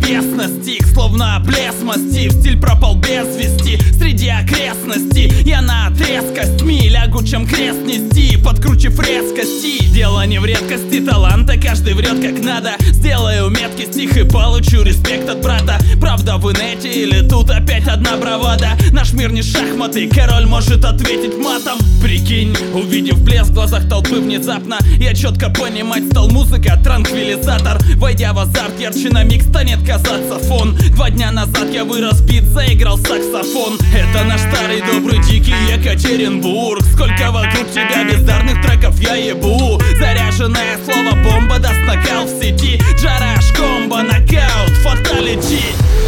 словесности, словно плесмости. Стиль пропал без вести среди окрестностей. Я наотрез костьми лягу, чем крест нести, подкручив резкости. Дело не в редкости таланта, каждый врет как надо. Сделаю меткий стих и получу респект от брата. Правда в инете или тут опять одна бравада? Наш мир не шахматы, король может ответить матом. Прикинь, увидев блеск в глазах толпы внезапно, я четко понимать стал: музыка транквилизатор. Войдя в азарт, ярче на миг станет казаться фон. 2 дня назад я вырос бит, заиграл саксофон. Это наш старый добрый дикий Екатеринбург. Сколько вокруг тебя бездарных треков я ебу. Заряженное слово бомба даст накал в сети. Джараш, комбо, нокаут, фаталити.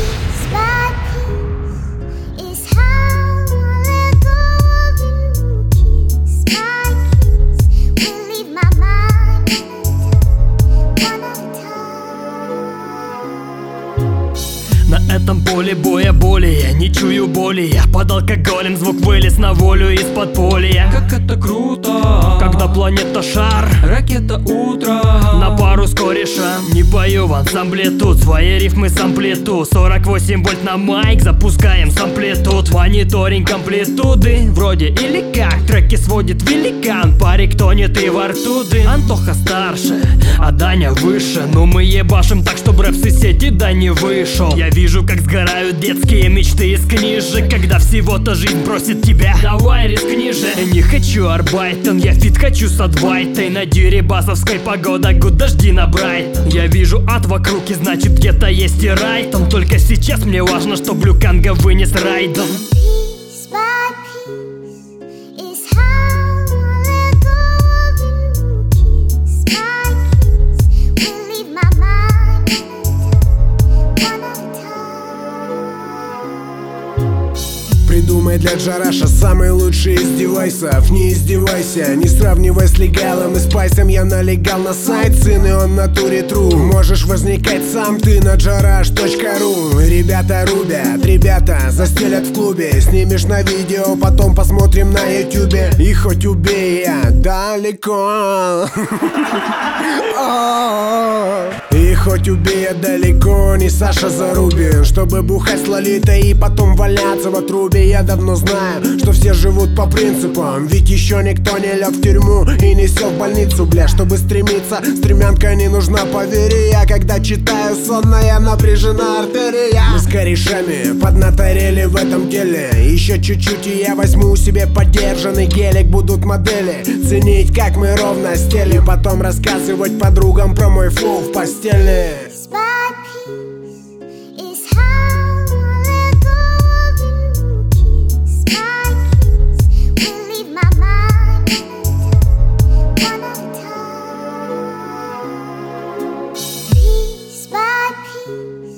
На этом поле боя более не чую боли. Я под алкоголем, звук вылез на волю из подполья. Как это круто, когда планета шар, ракета утро, на пару с корешем. Не пою в ансамбле тут, свои рифмы с амплиту. 48 вольт на майк, запускаем с амплитуд. Мониторинг амплитуды, вроде или как. Треки сводит великан, парик тонет и во рту дым. Антоха старше, а Даня выше. Ну мы ебашим так, что рэп с сети да не вышел. Я вижу, как сгорают детские мечты из книжек, когда всего-то жизнь просит тебя: давай рискни же. Не хочу Арбайтон, я фит хочу с Адвайтой. На Дерибасовской погода, гуд дожди на Брайтон. Я вижу ад вокруг, и значит где-то есть и Райтон. Только сейчас мне важно, что Блюканга вынес райдом. Придумай для Джараша самый лучший из девайсов. Не издевайся, не сравнивай с легалом и спайсом. Я налегал на сайт, сын, и он натуре тру. Можешь возникать сам ты на jarash.ru. Ребята рубят, ребята застелят в клубе. Снимешь на видео, потом посмотрим на ютубе. И хоть убей, я далеко. И хоть убей, я далеко не Саша Зарубин, чтобы бухать с Лолитой и потом валяться в отрубе. Я давно знаю, что все живут по принципам, ведь еще никто не лег в тюрьму и не сел в больницу, бля. Чтобы стремиться, стремянка не нужна, поверь. Я когда читаю, сонная напряжена артерия. Мы с корешами поднаторели в этом деле. Еще чуть-чуть и я возьму себе подержанный гелик. Будут модели ценить, как мы ровно стели, потом рассказывать подругам про мой флоу в постели. Peace by peace.